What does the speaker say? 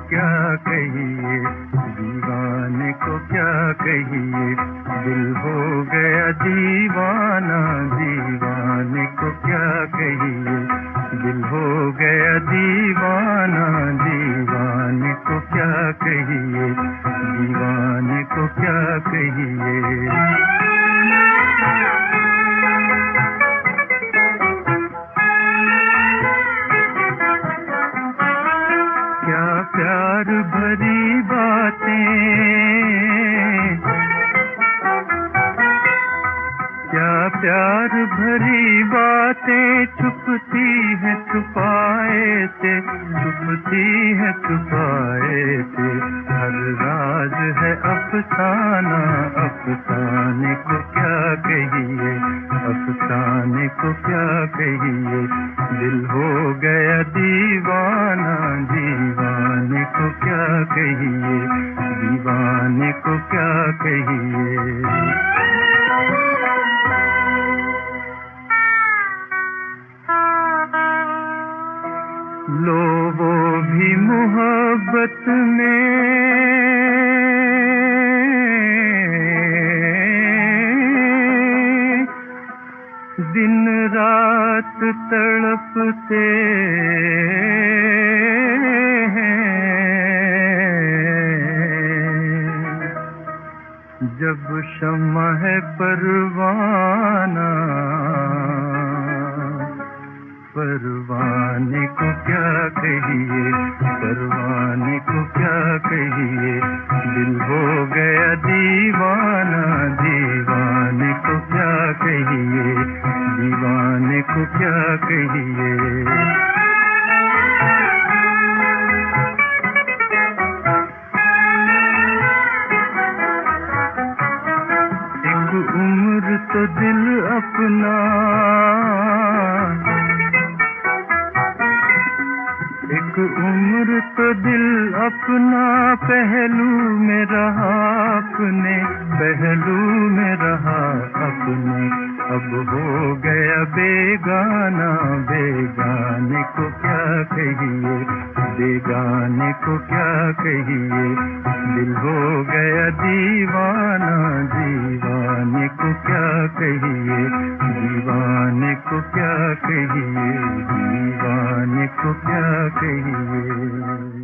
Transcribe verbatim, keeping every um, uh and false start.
क्या कहिए, दीवाने को क्या कहिए, दिल हो गया दीवाना, दीवाने को क्या कहिए, दिल हो गया दीवाना, दीवाने को क्या कहिए, दीवाने को क्या कहिए। क्या प्यार भरी बातें, क्या प्यार भरी बातें छुपती है छुपाए से, छुपती है छुपाए से, हर राज है अफसाना, अफसाने को क्या कहिए, अफसाने को क्या कहिए, दिल हो गया दीवाना, दीवाने को क्या कहिए, दीवाने को क्या कहिए। लो वो भी मोहब्बत में दिन रात तड़पते हैं, जब शम्मा है परवाना, परवाने को क्या कहिए, परवाने को क्या कहिए, दिल हो गया दीवाना, दीवाने को क्या कहिए, दीवाने को क्या कहिए। एक उम्र तो दिल अपना, एक उम्र तो दिल अपना पहलू में रहा अपने, पहलू में रहा अपने, अब हो गया बेगाना, बेगाने को क्या कहिए, बेगाने को क्या कहिए, दिल हो गया दीवाना, दीवाने को क्या कहिए, दीवाने को क्या कहिए, दीवाने को क्या कहिए।